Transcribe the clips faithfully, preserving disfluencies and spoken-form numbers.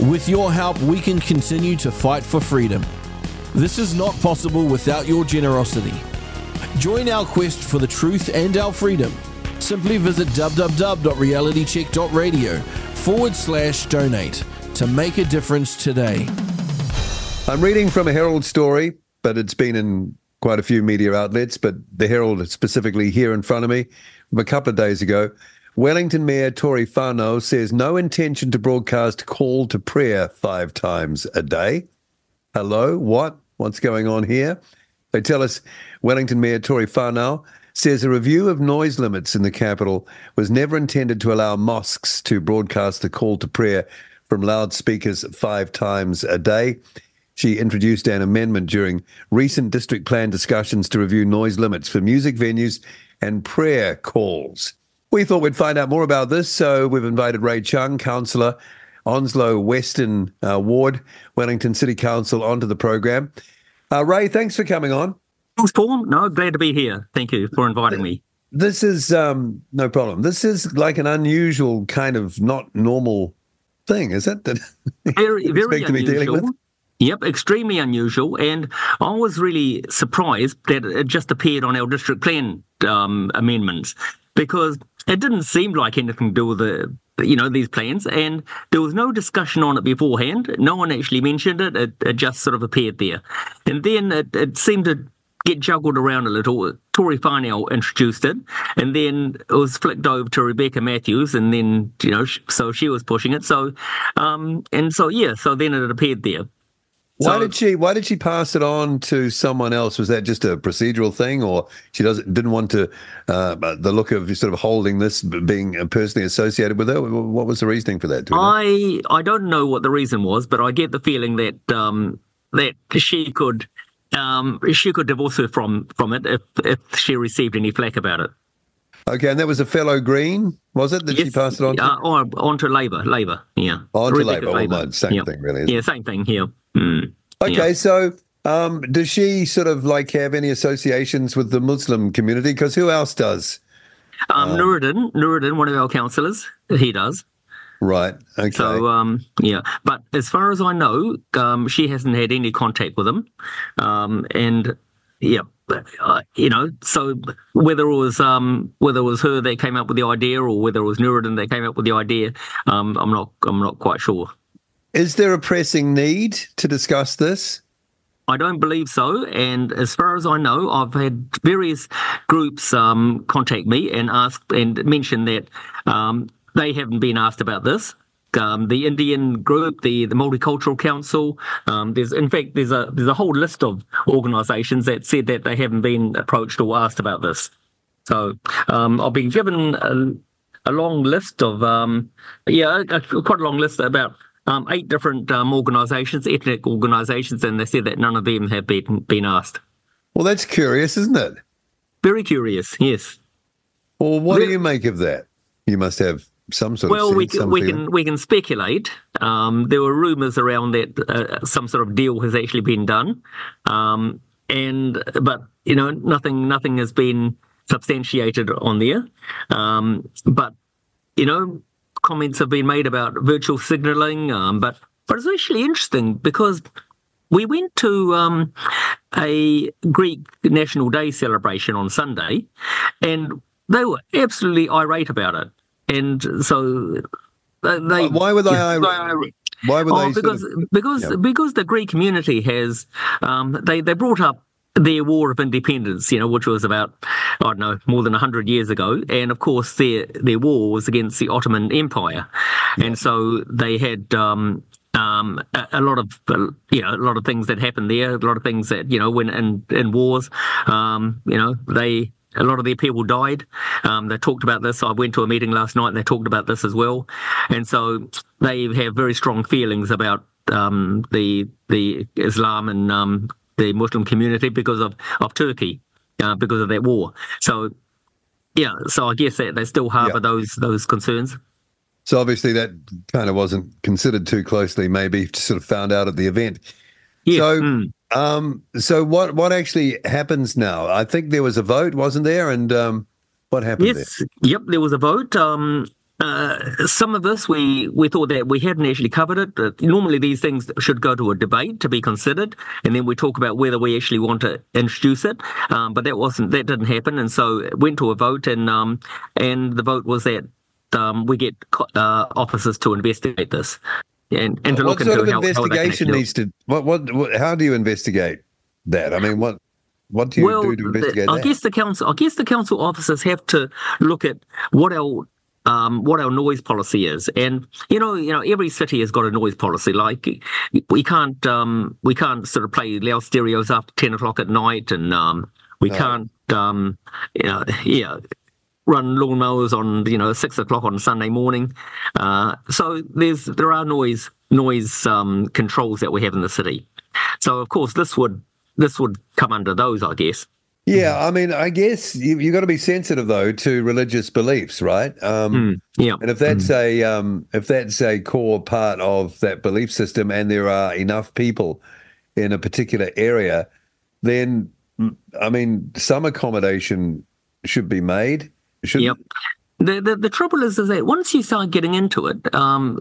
With your help, we can continue to fight for freedom. This is not possible without your generosity. Join our quest for the truth and our freedom. Simply visit www.realitycheck.radio forward slash donate to make a difference today. I'm reading from a Herald story, but it's been in quite a few media outlets, but the Herald specifically here in front of me from a couple of days ago. Wellington Mayor Tory Whanau says no intention to broadcast call to prayer five times a day. Hello, what? What's going on here? They tell us Wellington Mayor Tory Whanau says a review of noise limits in the capital was never intended to allow mosques to broadcast the call to prayer from loudspeakers five times a day. She introduced an amendment during recent district plan discussions to review noise limits for music venues and prayer calls. We thought we'd find out more about this, so we've invited Ray Chung, councillor, Onslow Western uh, Ward, Wellington City Council, onto the program. Uh, Ray, thanks for coming on. Thanks, Paul. No, glad to be here. Thank you for inviting me. This is, um, no problem. This is like an unusual kind of not normal thing, is it? That very, very to be dealing with? Yep, extremely unusual. And I was really surprised that it just appeared on our district plan um, amendments, because it didn't seem like anything to do with the, you know, these plans, and there was no discussion on it beforehand. No one actually mentioned it. It, it just sort of appeared there. And then it, it seemed to get juggled around a little. Tory Whanau introduced it, and then it was flicked over to Rebecca Matthews, and then, you know, so she was pushing it. So, um, and so, yeah, so then it appeared there. Why So, did she? Why did she pass it on to someone else? Was that just a procedural thing, or she doesn't didn't want to uh, the look of sort of holding this being personally associated with her? What was the reasoning for that? Do we know? I I don't know what the reason was, but I get the feeling that um, that she could um, she could divorce her from from it if if she received any flack about it. Okay, and that was a fellow Green, was it, that Yes, she passed it on to? Uh, or on to Labour, Labour, yeah. On to Rebecca Labour, well, same yeah. thing, really. Isn't Yeah, it? same thing here. Mm. Okay, Yeah. so um, does she sort of like have any associations with the Muslim community? Because who else does? Um, Um, Nuruddin, Nuruddin, one of our councillors, he does. Right, okay. So, um, yeah. But as far as I know, um, she hasn't had any contact with him. Um, and, yeah, but, uh, you know, so whether it was um, whether it was her that came up with the idea or whether it was Nuruddin that came up with the idea, um, I'm not I'm not quite sure. Is there a pressing need to discuss this? I don't believe so. And as far as I know, I've had various groups um, contact me and ask and mention that um, they haven't been asked about this. Um, the Indian group, the the Multicultural Council. Um, there's, in fact, there's a there's a whole list of organisations that said that they haven't been approached or asked about this. So um, I've been given a, a long list of um, yeah, a, a, quite a long list about um, eight different um, organisations, ethnic organisations, and they said that none of them have been been asked. Well, that's curious, isn't it? Very curious, yes. Well, what Re- do you make of that? You must have some sort Well, of we sense, can, some we feeling. can we can speculate. Um, there were rumours around that uh, some sort of deal has actually been done, um, and but you know nothing nothing has been substantiated on there. Um, but you know, comments have been made about virtual signalling. Um, but but it's actually interesting because we went to um, a Greek National Day celebration on Sunday, and they were absolutely irate about it. And so they, they Why were they yeah, irate? Why were oh, they? because sort of, because yeah. because the Greek community has um, they they brought up their War of Independence, you know, which was about I don't know more than a hundred years ago, and of course their their war was against the Ottoman Empire, Yeah. and so they had. Um, Um, a, a lot of, uh, you know, a lot of things that happened there, a lot of things that, you know, when in, in wars, um, you know, they, a lot of their people died. Um, they talked about this. I went to a meeting last night and they talked about this as well. And so they have very strong feelings about um, the the Islam and um, the Muslim community because of, of Turkey, uh, because of that war. So, yeah, so I guess that they still harbour Yeah. those those concerns. So obviously that kind of wasn't considered too closely, maybe sort of found out at the event. Yeah. So, mm. um, so what what actually happens now? I think there was a vote, wasn't there? And um, what happened Yes, yep, there was a vote. Um, Uh, some of us, we, we thought that we hadn't actually covered it. But normally these things should go to a debate to be considered, and then we talk about whether we actually want to introduce it. Um, but that wasn't, that didn't happen, and so it went to a vote, and um, and the vote was that um, we get uh, officers to investigate this, and, and to what look sort into of how, investigation how needs to? What, what what? How do you investigate that? I mean, what what do you well, do to investigate the, I that? guess the council, I guess the council officers have to look at what our Um, what our noise policy is, and you know, you know, every city has got a noise policy. Like we can't, um, we can't sort of play loud stereos after ten o'clock at night, and um, we No. can't, um, you know, yeah, run lawnmowers on you know six o'clock on Sunday morning. Uh, so there's there are noise noise um, controls that we have in the city. So of course this would this would come under those, I guess. Yeah, I mean, I guess you you got to be sensitive though to religious beliefs, right? Um, Mm, yeah. And if that's a um, if that's a core part of that belief system, and there are enough people in a particular area, then mm, I mean, some accommodation should be made. Should Yep. The, the the trouble is, is that once you start getting into it, um,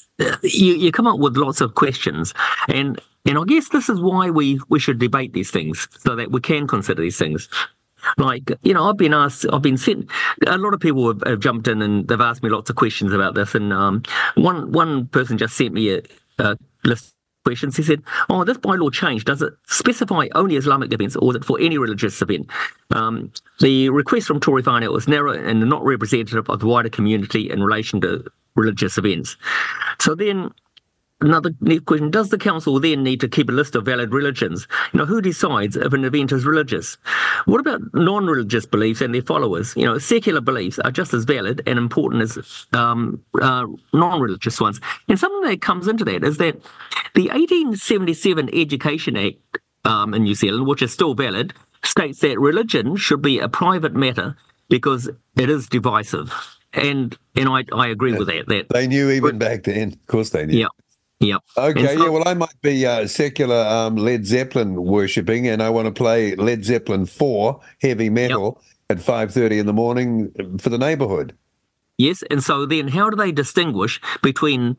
you you come up with lots of questions, and and I guess this is why we we should debate these things so that we can consider these things. Like, you know, I've been asked, I've been sent, a lot of people have, have jumped in and they've asked me lots of questions about this. And um, one one person just sent me a, a list of questions. He said, oh, this bylaw change, does it specify only Islamic events, or is it for any religious event? Um, the request from Tory whānau was narrow and not representative of the wider community in relation to religious events. So then, another question, does the council then need to keep a list of valid religions? You know, who decides if an event is religious? What about non-religious beliefs and their followers? You know, secular beliefs are just as valid and important as um, uh, non-religious ones. And something that comes into that is that the eighteen seventy-seven Education Act um, in New Zealand, which is still valid, states that religion should be a private matter because it is divisive. And and I, I agree Yeah. with that. That they knew even back then? Of course they knew. Yeah. Yeah. Okay, And so- yeah, well, I might be uh, secular um, Led Zeppelin worshipping, and I want to play Led Zeppelin four, heavy metal, at five thirty in the morning for the neighborhood. Yes, and so then how do they distinguish between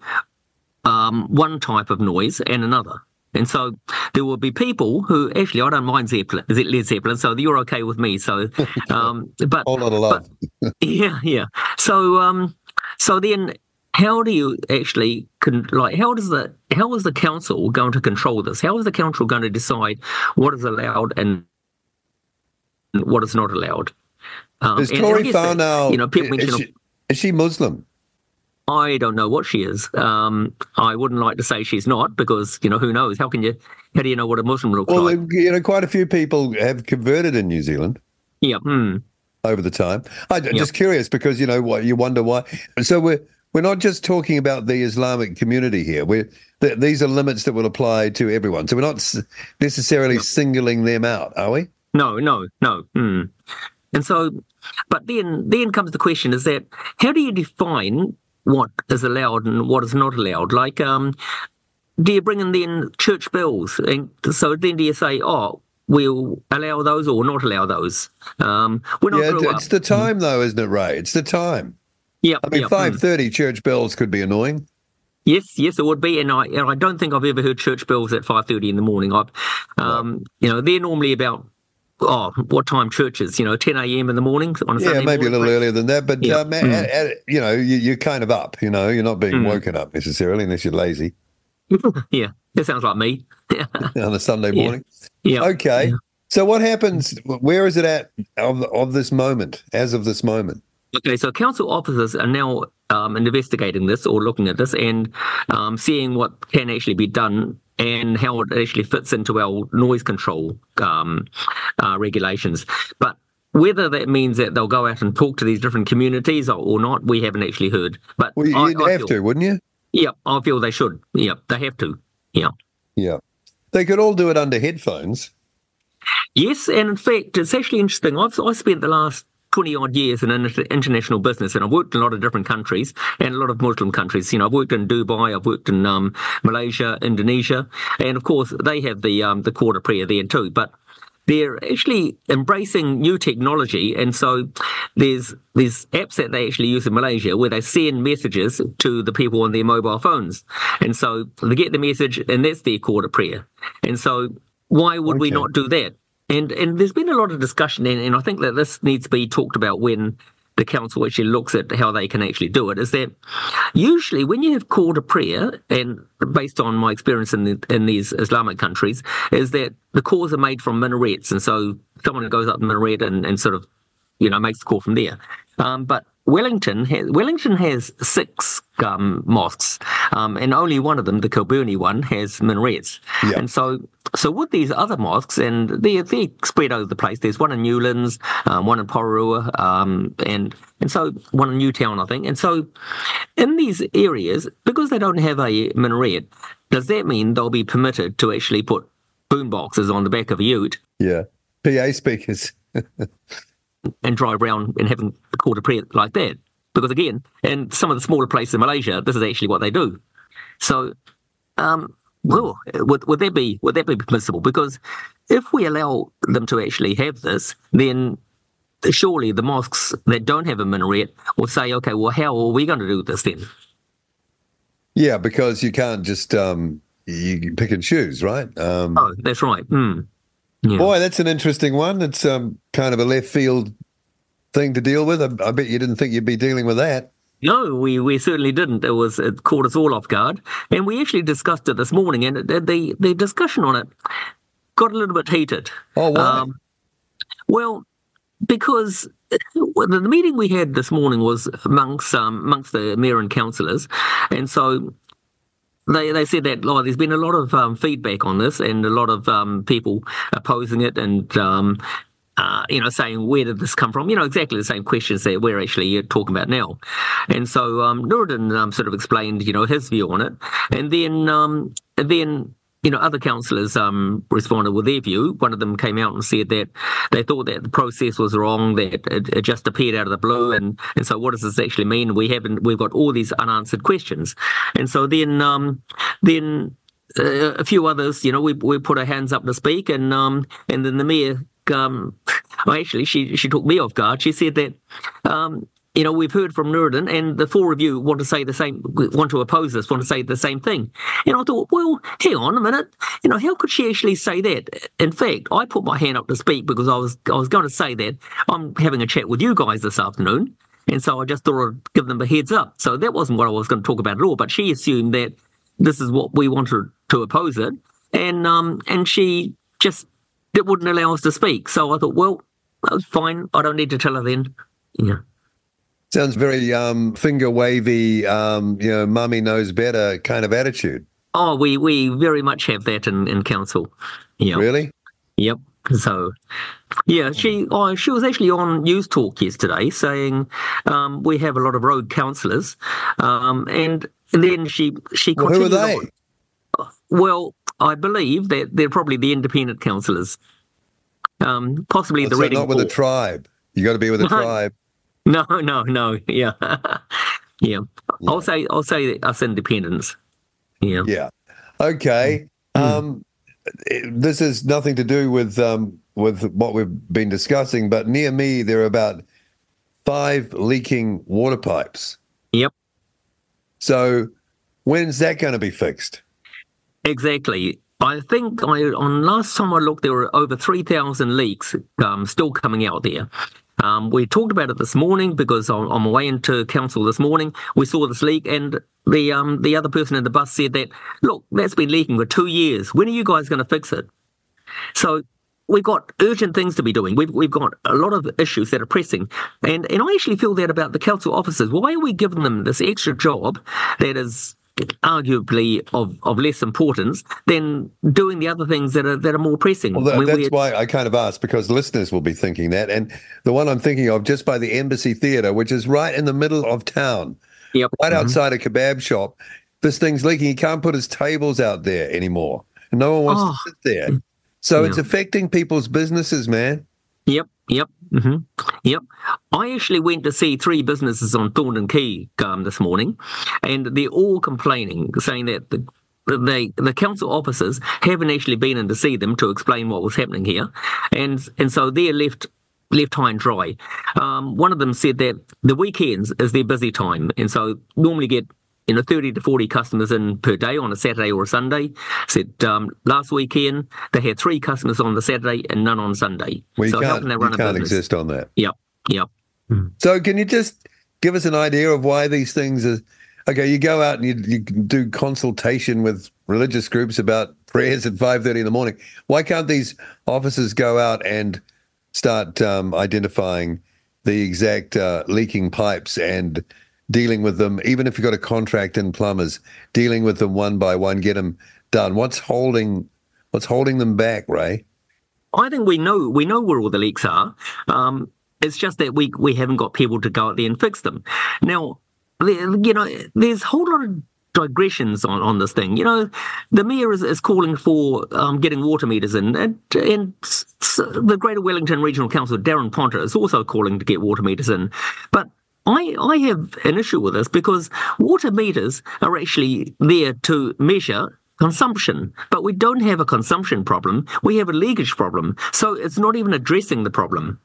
um, one type of noise and another? And so there will be people who, actually, I don't mind Zeppelin, Led Zeppelin, so you're okay with me. So, um, but Whole lot of love. but- yeah, yeah. So, um, so then, how do you actually con- like? How does the how is the council going to control this? How is the council going to decide what is allowed and what is not allowed? Um, Is and- and I Tory guess that, Whānau, you know, people mention. is, she, is she Muslim? I don't know what she is. Um, I wouldn't like to say she's not, because, you know, who knows? How can you, how do you know what a Muslim looks Well, like? you know, quite a few people have converted in New Zealand Yeah. Hmm. over the time. I'm just curious because, you know, what you wonder why. So we're we're not just talking about the Islamic community here. We're th- these are limits that will apply to everyone. So we're not s- necessarily singling them out, are we? No, no, no. Hmm. And so, but then, then comes the question: is that how do you define what is allowed and what is not allowed? Like, um, do you bring in then church bells, and so then do you say, oh, we'll allow those or not allow those? Um, when I Yeah, grew it's up, the time though, isn't it, Ray? It's the time. yeah, I mean, yeah, five hmm. thirty church bells could be annoying. Yes, yes, it would be, and I, and I don't think I've ever heard church bells at five thirty in the morning. I've, um, you know, they're normally about oh, what time churches? You know, ten a.m. in the morning on a Yeah, Sunday maybe a morning. little earlier than that, but Yeah. um, Mm. at, at, you know, you, you're kind of up. You know, you're not being Mm. woken up necessarily unless you're lazy Yeah, that sounds like me. on a Sunday Yeah. morning. Yeah. Okay. Yeah. So what happens? Where is it at of of this moment? As of this moment? Okay, so council officers are now um, investigating this or looking at this and um, seeing what can actually be done and how it actually fits into our noise control um, uh, regulations. But whether that means that they'll go out and talk to these different communities or, or not, we haven't actually heard. But Well, I- you'd I have feel- to, wouldn't you? Yeah, I feel they should. Yeah, they have to. Yeah. Yeah. They could all do it under headphones. Yes, and in fact, it's actually interesting. I've I spent the last twenty odd years in inter- international business, and I've worked in a lot of different countries and a lot of Muslim countries. You know, I've worked in Dubai, I've worked in um, Malaysia, Indonesia, and of course they have the um, the quarter prayer there too. But they're actually embracing new technology, and so there's there's apps that they actually use in Malaysia where they send messages to the people on their mobile phones, and so they get the message, and that's their call to prayer. And so why would okay. we not do that? And and there's been a lot of discussion, and, and I think that this needs to be talked about when the council actually looks at how they can actually do it, is that usually when you have call to prayer, and based on my experience in the, in these Islamic countries, is that the calls are made from minarets, and so someone goes up the minaret and, and sort of, you know, makes the call from there. Um, but Wellington has, Wellington has six um, mosques, um, and only one of them, the Kilbirnie one, has minarets. Yeah. And so so with these other mosques, and they're, they're spread over the place, there's one in Newlands, um, one in Pororua, um, and, and so one in Newtown, I think. And so in these areas, because they don't have a minaret, does that mean they'll be permitted to actually put boomboxes on the back of a ute? Yeah, P A speakers. And drive around and having a call to prayer like that. Because again, in some of the smaller places in Malaysia, this is actually what they do. So, um, well, would, would that be would that be permissible? Because if we allow them to actually have this, then surely the mosques that don't have a minaret will say, okay, well, how are we going to do this then? Yeah, because you can't just um, you pick and choose, right? Um, oh, that's right. Mm. Yeah. Boy, that's an interesting one. It's um, kind of a left field thing to deal with. I, I bet you didn't think you'd be dealing with that. No, we, we certainly didn't. It was it caught us all off guard, and we actually discussed it this morning. And it, the the discussion on it got a little bit heated. Oh, why? Um, well, because the meeting we had this morning was amongst um, amongst the mayor and councillors, and so. They they said that oh, there's been a lot of um, feedback on this, and a lot of um, people opposing it, and um, uh, you know, saying where did this come from? You know, exactly the same questions that we're actually talking about now. And so um, Nuruddin um, sort of explained, you know, his view on it, and then um, and then you know, other councillors um, responded with their view. One of them came out and said that they thought that the process was wrong, that it, it just appeared out of the blue, and, and so what does this actually mean? We haven't, we've got all these unanswered questions. And so then, um, then uh, a few others, you know, we we put our hands up to speak, and um, and then the mayor, um, well, actually, she she took me off guard. She said that. Um, You know, we've heard from Nuruddin, and the four of you want to say the same, want to oppose this, want to say the same thing. And I thought, well, hang on a minute. You know, how could she actually say that? In fact, I put my hand up to speak because I was I was going to say that I'm having a chat with you guys this afternoon, and so I just thought I'd give them a heads up. So that wasn't what I was going to talk about at all. But she assumed that this is what we wanted to oppose it, and um, and she just it wouldn't allow us to speak. So I thought, well, that was fine. I don't need to tell her then. Yeah. Sounds very um, finger wavy, um, you know, mummy knows better kind of attitude. Oh, we, we very much have that in, in council. Yeah. Really? Yep. So, yeah, she oh, she was actually on News Talk yesterday saying um, we have a lot of rogue councillors, um, and and then she she well, who are they? On, well, I believe that they're probably the independent councillors, um, possibly well, the so Reading not with Port. a tribe. You got to be with a tribe. No, no, no. Yeah, yeah. yeah. I'll say, I'll say us independents. Yeah. Yeah. Okay. Mm. Um, this has nothing to do with um with what we've been discussing, but near me there are about five leaking water pipes. Yep. So when's that going to be fixed? Exactly. I think I, on last time I looked, there were over three thousand leaks um, still coming out there. Um, we talked about it this morning because on, on my way into council this morning, we saw this leak, and the um, the other person in the bus said that, look, that's been leaking for two years. When are you guys going to fix it? So we've got urgent things to be doing. We've we've got a lot of issues that are pressing, and and I actually feel that about the council officers. Why are we giving them this extra job that is arguably of, of less importance than doing the other things that are that are more pressing? Well, that, when that's why I kind of asked, because listeners will be thinking that. And the one I'm thinking of, just by the Embassy Theatre, which is right in the middle of town, yep. right mm-hmm. outside a kebab shop, this thing's leaking. He can't put his tables out there anymore. No one wants oh. to sit there. So yeah. it's affecting people's businesses, man. Yep, yep, mm-hmm. yep. I actually went to see three businesses on Thornton Quay um, this morning, and they're all complaining, saying that the they, the council officers haven't actually been in to see them to explain what was happening here, and and so they're left left high and dry. Um, one of them said that the weekends is their busy time, and so normally get you know thirty to forty customers in per day on a Saturday or a Sunday. Said um, last weekend they had three customers on the Saturday and none on Sunday. Well, you so can't, how can they run you a can't business? exist on that. Yep, yep. So can you just give us an idea of why these things are... Okay, you go out and you, you do consultation with religious groups about prayers at five thirty in the morning. Why can't these officers go out and start um, identifying the exact uh, leaking pipes and dealing with them, even if you've got a contract in plumbers, dealing with them one by one, get them done? What's holding what's holding them back, Ray? I think we know we know where all the leaks are. Um, it's just that we we haven't got people to go out there and fix them. Now, you know, there's a whole lot of digressions on, on this thing. You know, the mayor is, is calling for um, getting water meters in, and, and the Greater Wellington Regional Council, Darren Ponter, is also calling to get water meters in. But I, I have an issue with this because water meters are actually there to measure consumption, but we don't have a consumption problem. We have a leakage problem. So it's not even addressing the problem.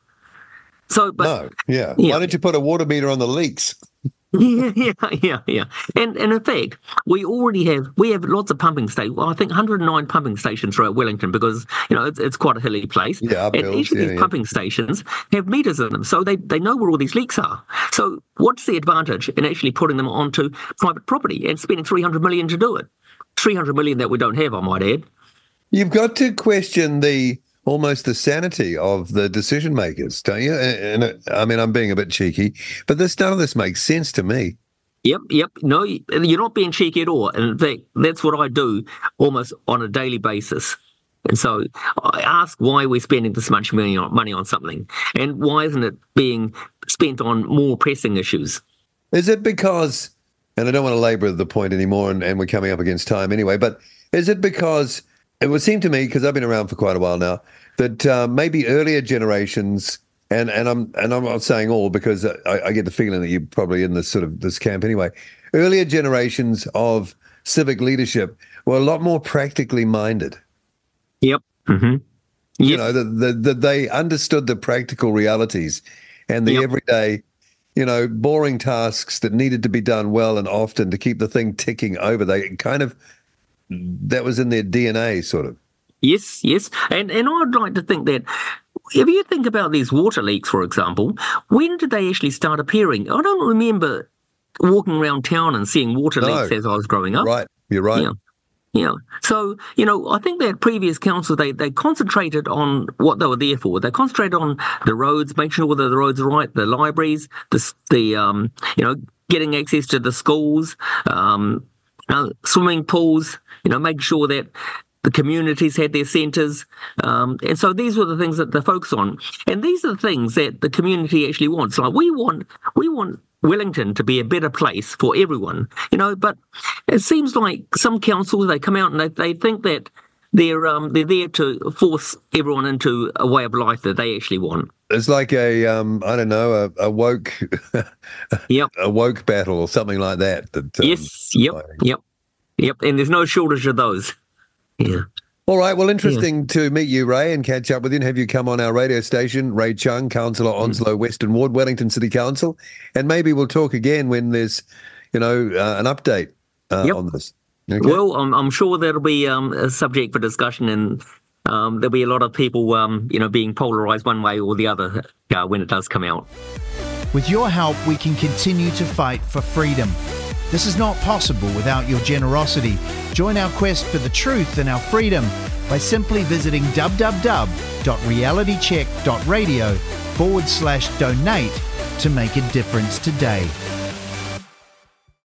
So, but, no, yeah. yeah. Why don't you put a water meter on the leaks? yeah, yeah, yeah, yeah. And and in fact, we already have we have lots of pumping stations. Well, I think one hundred nine pumping stations throughout Wellington because you know it's, it's quite a hilly place. Yeah, up and hills, each of yeah, these yeah. pumping stations have meters in them, so they they know where all these leaks are. So what's the advantage in actually putting them onto private property and spending three hundred million to do it? Three hundred million that we don't have, I might add. You've got to question the almost the sanity of the decision makers, don't you? And, and I mean, I'm being a bit cheeky, but this none of this makes sense to me. Yep, yep. No, you're not being cheeky at all. And in fact, that's what I do almost on a daily basis. And so I ask why we're spending this much money on, money on something, and why isn't it being spent on more pressing issues? Is it because, and I don't want to labour the point anymore, and, and we're coming up against time anyway, but is it because it would seem to me, because I've been around for quite a while now, that uh, maybe earlier generations, and, and I'm and I'm not saying all because I, I get the feeling that you're probably in this sort of this camp anyway. Earlier generations of civic leadership were a lot more practically minded. Yep. Mm-hmm. Yep. You know, that the, the, they understood the practical realities and the Yep. everyday, you know, boring tasks that needed to be done well and often to keep the thing ticking over. They kind of, that was in their D N A, sort of. Yes, yes. And and I'd like to think that if you think about these water leaks, for example, when did they actually start appearing? I don't remember walking around town and seeing water No. leaks as I was growing up. Right, you're right. Yeah. Yeah. So, you know, I think that previous council, they, they concentrated on what they were there for. They concentrated on the roads, making sure that the roads are right, the libraries, the, the um, you know, getting access to the schools, um, you know, swimming pools, you know, making sure that the communities had their centres. Um, and so these were the things that they focus on. And these are the things that the community actually wants. Like we want, we want Wellington to be a better place for everyone, you know, but it seems like some councils, they come out and they, they think that they're um, they're there to force everyone into a way of life that they actually want. It's like a, um, I don't know, a, a woke, Yep. a woke battle or something like that. that um, Yes. Yep. like- Yep. Yep. And there's no shortage of those. Yeah. All right. Well, interesting to meet you, Ray, and catch up with you and have you come on our radio station. Ray Chung, Councillor Onslow Western Ward, Wellington City Council. And maybe we'll talk again when there's, you know, uh, an update uh, Yep. on this. Okay? Well, I'm, I'm sure that'll be um, a subject for discussion, and um, there'll be a lot of people, um, you know, being polarised one way or the other uh, when it does come out. With your help, we can continue to fight for freedom. This is not possible without your generosity. Join our quest for the truth and our freedom by simply visiting www.realitycheck.radio forward slash donate to make a difference today.